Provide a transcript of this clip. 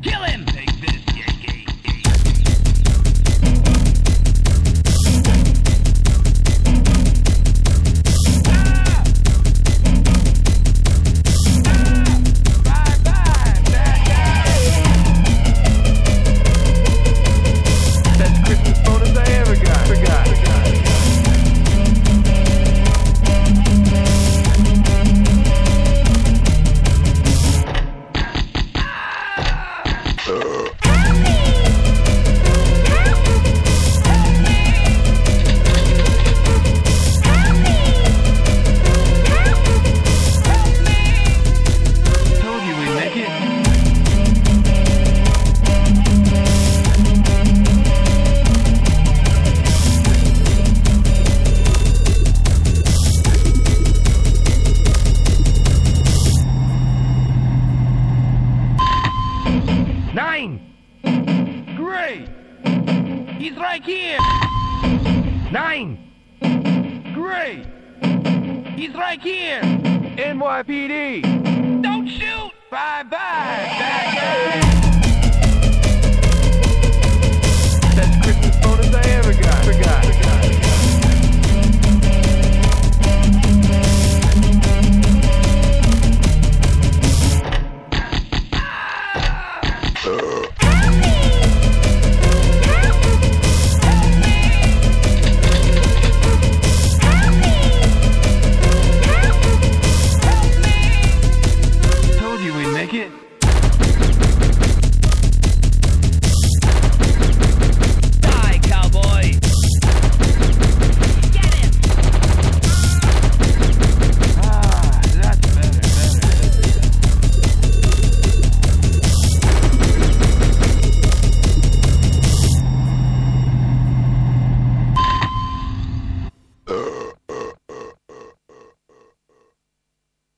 Kill him! Take this, Yankee. Best Christmas bonus I ever got. Forgot. Told you we'd make it. Nine! Great! He's right here! Nine! Great! He's right here! NYPD! Don't shoot! Bye-bye, bad guy! Best Christmas bonus I ever got. Forgot.